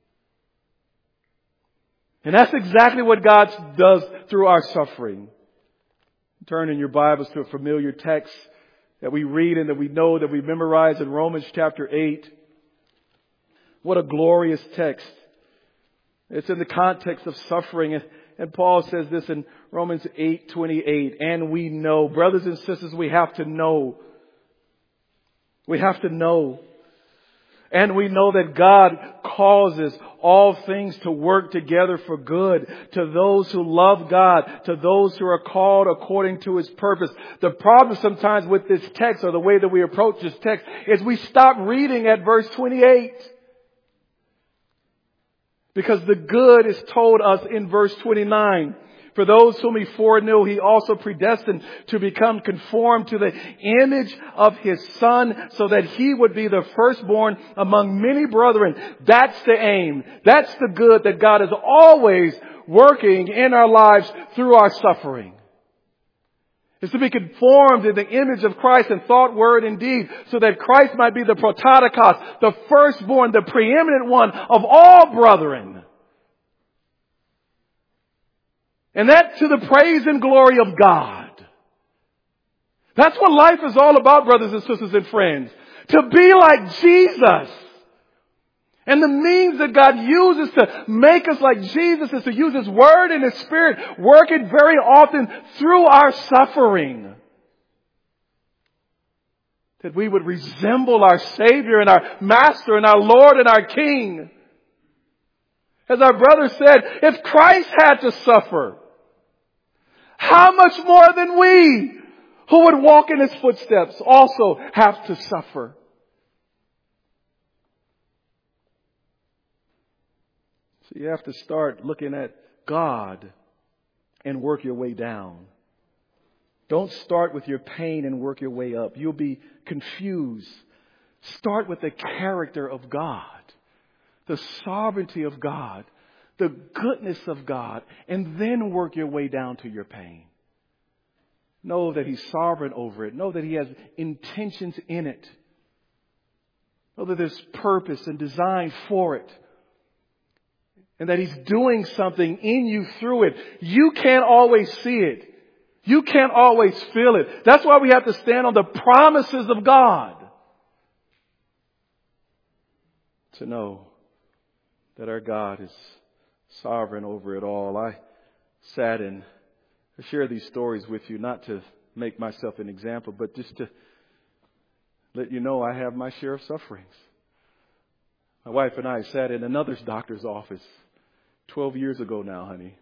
And that's exactly what God does through our suffering. Turn in your Bibles to a familiar text that we read and that we know, that we memorize in Romans chapter eight. What a glorious text. It's in the context of suffering. And, and Paul says this in Romans eight twenty-eight. And we know, brothers and sisters, we have to know. We have to know. And we know that God causes all things to work together for good to those who love God, to those who are called according to His purpose. The problem sometimes with this text, or the way that we approach this text, is we stop reading at verse twenty-eight. Because the good is told us in verse twenty-nine. For those whom He foreknew, He also predestined to become conformed to the image of His Son, so that He would be the firstborn among many brethren. That's the aim. That's the good that God is always working in our lives through our suffering. Is to be conformed in the image of Christ in thought, word, and deed, so that Christ might be the prototokos, the firstborn, the preeminent one of all brethren. And that to the praise and glory of God. That's what life is all about, brothers and sisters and friends. To be like Jesus. And the means that God uses to make us like Jesus is to use His Word and His Spirit, working very often through our suffering. That we would resemble our Savior and our Master and our Lord and our King. As our brother said, if Christ had to suffer, how much more than we, who would walk in His footsteps, also have to suffer? So you have to start looking at God and work your way down. Don't start with your pain and work your way up. You'll be confused. Start with the character of God, the sovereignty of God, the goodness of God, and then work your way down to your pain. Know that He's sovereign over it. Know that He has intentions in it. Know that there's purpose and design for it. And that He's doing something in you through it. You can't always see it. You can't always feel it. That's why we have to stand on the promises of God. To know that our God is sovereign over it all. I sat and I share these stories with you, not to make myself an example, but just to let you know I have my share of sufferings. My wife and I sat in another doctor's office twelve years ago now, honey.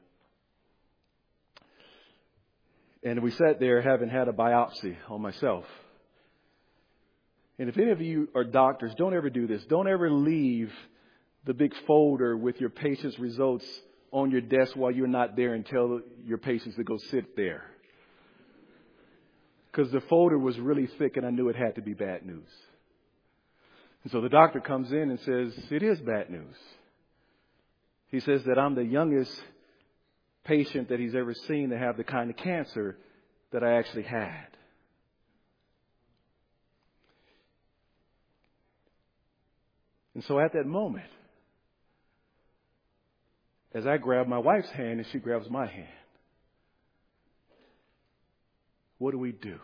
And we sat there having had a biopsy on myself. And if any of you are doctors, don't ever do this. Don't ever leave the big folder with your patient's results on your desk while you're not there and tell your patients to go sit there. Because the folder was really thick and I knew it had to be bad news. And so the doctor comes in and says, it is bad news. He says that I'm the youngest patient that he's ever seen to have the kind of cancer that I actually had. And so at that moment, as I grab my wife's hand and she grabs my hand, what do we do?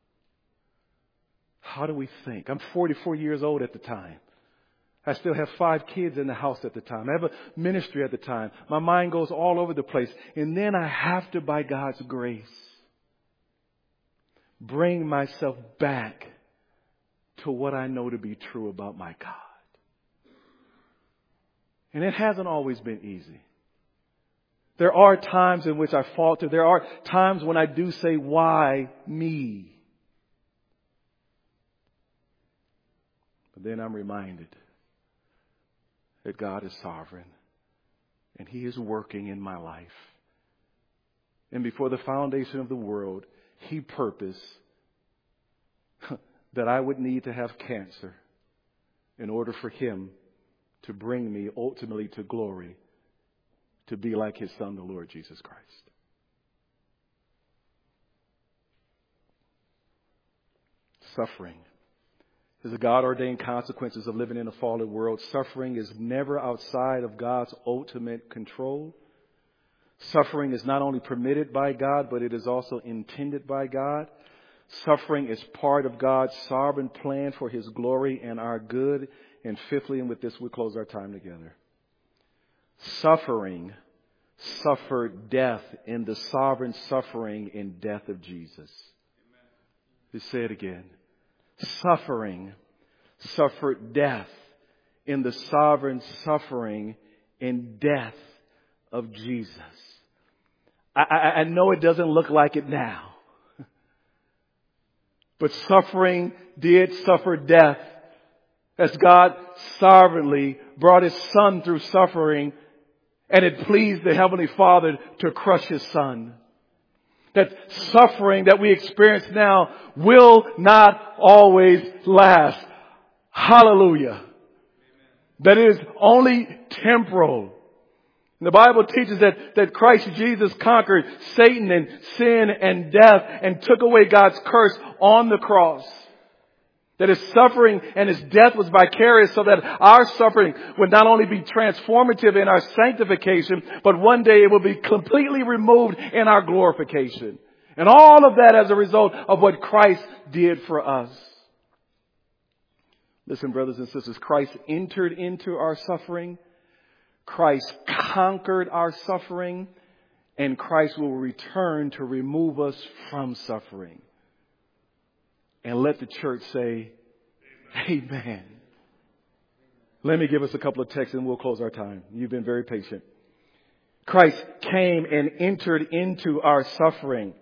How do we think? I'm forty-four years old at the time. I still have five kids in the house at the time. I have a ministry at the time. My mind goes all over the place. And then I have to, by God's grace, bring myself back to what I know to be true about my God. And it hasn't always been easy. There are times in which I falter. There are times when I do say, why me? But then I'm reminded that God is sovereign and He is working in my life. And before the foundation of the world, He purposed that I would need to have cancer in order for Him to bring me ultimately to glory, to be like His Son, the Lord Jesus Christ. Suffering is the God-ordained consequences of living in a fallen world. Suffering is never outside of God's ultimate control. Suffering is not only permitted by God, but it is also intended by God. Suffering is part of God's sovereign plan for His glory and our good. And fifthly, and with this we'll close our time together, suffering suffered death in the sovereign suffering and death of Jesus. Let's say it again. Suffering suffered death in the sovereign suffering and death of Jesus. I, I, I know it doesn't look like it now, but suffering did suffer death as God sovereignly brought His Son through suffering, and it pleased the Heavenly Father to crush His Son. That suffering that we experience now will not always last. Hallelujah. That it is only temporal. And the Bible teaches that, that Christ Jesus conquered Satan and sin and death and took away God's curse on the cross. That His suffering and His death was vicarious so that our suffering would not only be transformative in our sanctification, but one day it will be completely removed in our glorification. And all of that as a result of what Christ did for us. Listen, brothers and sisters, Christ entered into our suffering. Christ conquered our suffering. And Christ will return to remove us from suffering. And let the church say, Amen. Let me give us a couple of texts and we'll close our time. You've been very patient. Christ came and entered into our suffering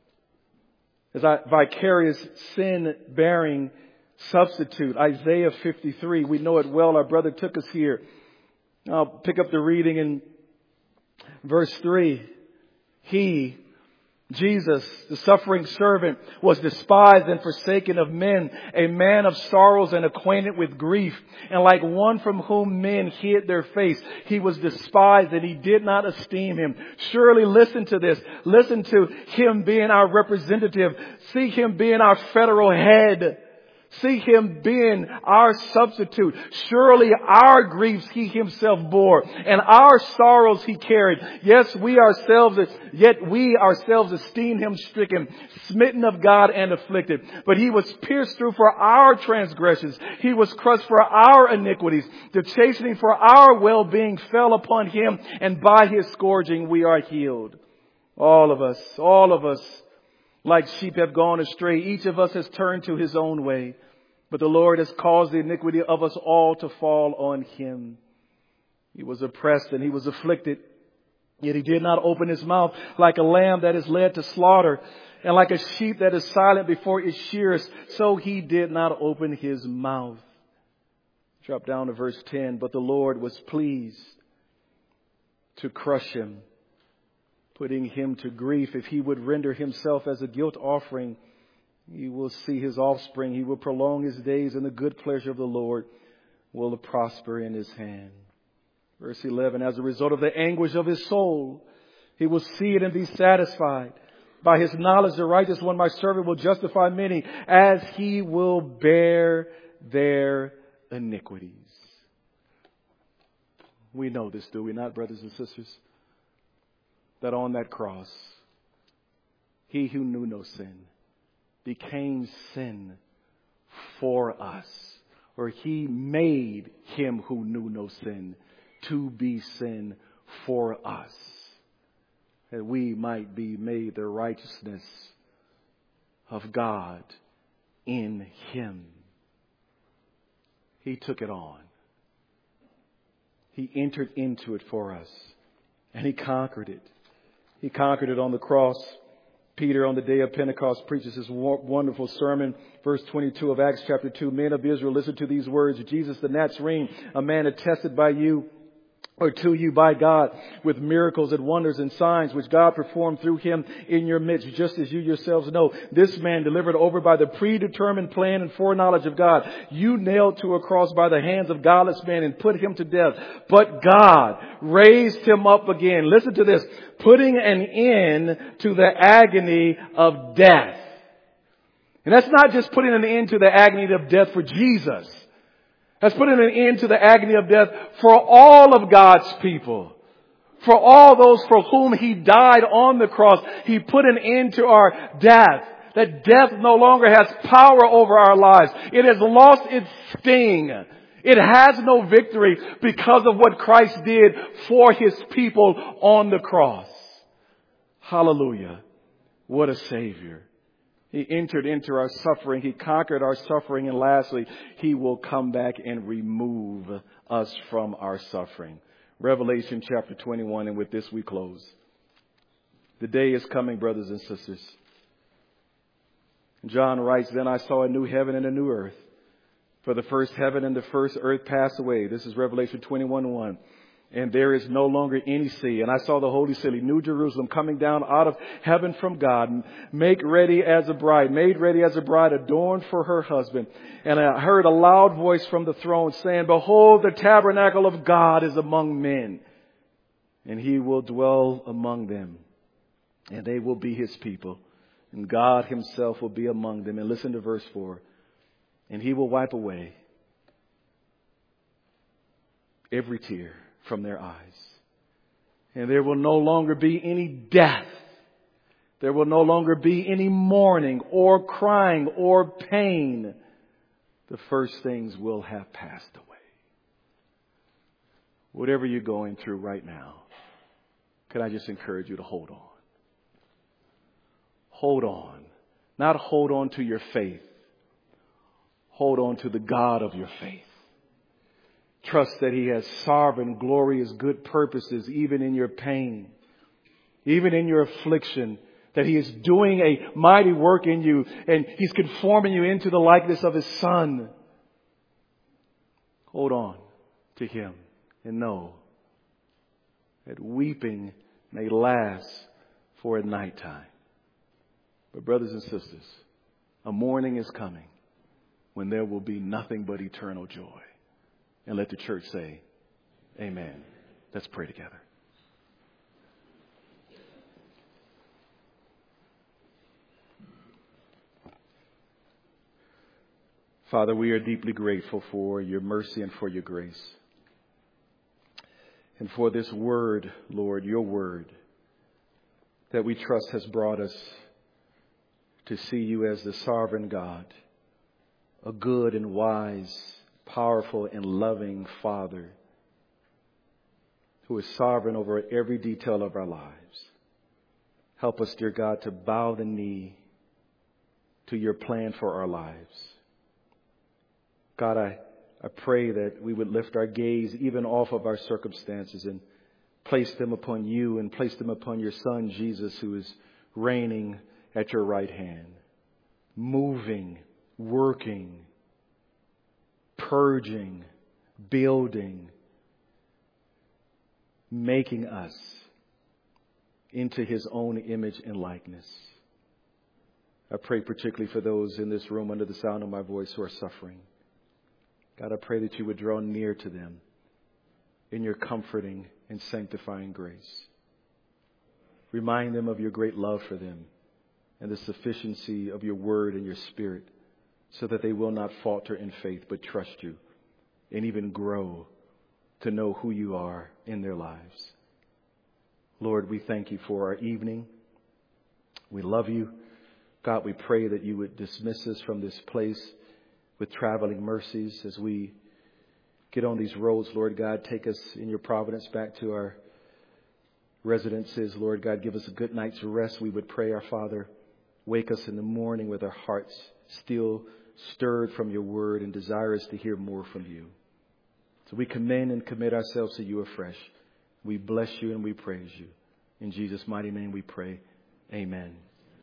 as a vicarious sin-bearing substitute. Isaiah fifty-three, we know it well. Our brother took us here. I'll pick up the reading in verse three. He, Jesus, the suffering servant, was despised and forsaken of men, a man of sorrows and acquainted with grief. And like one from whom men hid their face, He was despised and He did not esteem Him. Surely listen to this. Listen to Him being our representative. See Him being our federal head. See Him being our substitute. Surely our griefs He Himself bore, and our sorrows He carried. Yes, we ourselves, yet we ourselves esteemed Him stricken, smitten of God and afflicted. But He was pierced through for our transgressions. He was crushed for our iniquities. The chastening for our well-being fell upon Him, and by His scourging we are healed. All of us, all of us, like sheep have gone astray. Each of us has turned to his own way. But the Lord has caused the iniquity of us all to fall on Him. He was oppressed and He was afflicted. Yet He did not open His mouth. Like a lamb that is led to slaughter, and like a sheep that is silent before its shearers, so He did not open His mouth. Drop down to verse ten. But the Lord was pleased to crush Him, putting Him to grief. If He would render Himself as a guilt offering, He will see His offspring. He will prolong His days, and the good pleasure of the Lord will prosper in His hand. Verse eleven, as a result of the anguish of His soul, He will see it and be satisfied. By His knowledge, the righteous one, my servant, will justify many, as He will bear their iniquities. We know this, do we not, brothers and sisters? That on that cross, he who knew no sin became sin for us. Or he made him who knew no sin to be sin for us, that we might be made the righteousness of God in him. He took it on. He entered into it for us, and he conquered it. He conquered it on the cross. Peter, on the day of Pentecost, preaches this wonderful sermon. Verse twenty-two of Acts chapter two. Men of Israel, listen to these words. Jesus the Nazarene, a man attested by you, or to you by God, with miracles and wonders and signs which God performed through him in your midst, just as you yourselves know. This man, delivered over by the predetermined plan and foreknowledge of God, you nailed to a cross by the hands of godless men and put him to death. But God raised him up again. Listen to this. Putting an end to the agony of death. And that's not just putting an end to the agony of death for Jesus. That's putting an end to the agony of death for all of God's people. For all those for whom he died on the cross. He put an end to our death. That death no longer has power over our lives. It has lost its sting. It has no victory because of what Christ did for his people on the cross. Hallelujah. What a Savior. He entered into our suffering. He conquered our suffering. And lastly, he will come back and remove us from our suffering. Revelation chapter twenty-one. And with this we close. The day is coming, brothers and sisters. John writes, then I saw a new heaven and a new earth. For the first heaven and the first earth passed away. This is Revelation twenty-one one. And there is no longer any sea. And I saw the holy city, New Jerusalem, coming down out of heaven from God, and make ready as a bride, made ready as a bride, adorned for her husband. And I heard a loud voice from the throne saying, behold, the tabernacle of God is among men, and he will dwell among them, and they will be his people, and God himself will be among them. And listen to verse four. And he will wipe away every tear from their eyes. And there will no longer be any death. There will no longer be any mourning or crying or pain. The first things will have passed away. Whatever you're going through right now, can I just encourage you to hold on? Hold on. Not hold on to your faith. Hold on to the God of your faith. Trust that he has sovereign, glorious, good purposes, even in your pain, even in your affliction, that he is doing a mighty work in you, and he's conforming you into the likeness of his Son. Hold on to him and know that weeping may last for a nighttime. But brothers and sisters, a morning is coming when there will be nothing but eternal joy. And let the church say, amen. Let's pray together. Father, we are deeply grateful for your mercy and for your grace. And for this word, Lord, your word, that we trust has brought us to see you as the sovereign God, a good and wise, powerful and loving Father who is sovereign over every detail of our lives. Help us, dear God, to bow the knee to your plan for our lives. God, I, I pray that we would lift our gaze even off of our circumstances and place them upon you and place them upon your Son, Jesus, who is reigning at your right hand, moving, working, purging, building, making us into his own image and likeness. I pray particularly for those in this room under the sound of my voice who are suffering. God, I pray that you would draw near to them in your comforting and sanctifying grace. Remind them of your great love for them and the sufficiency of your word and your spirit, so that they will not falter in faith, but trust you and even grow to know who you are in their lives. Lord, we thank you for our evening. We love you. God, we pray that you would dismiss us from this place with traveling mercies as we get on these roads. Lord God, take us in your providence back to our residences. Lord God, give us a good night's rest. We would pray, our Father, wake us in the morning with our hearts still stirred from your word and desirous to hear more from you. So we commend and commit ourselves to you afresh. We bless you and we praise you. In Jesus' mighty name we pray. Amen.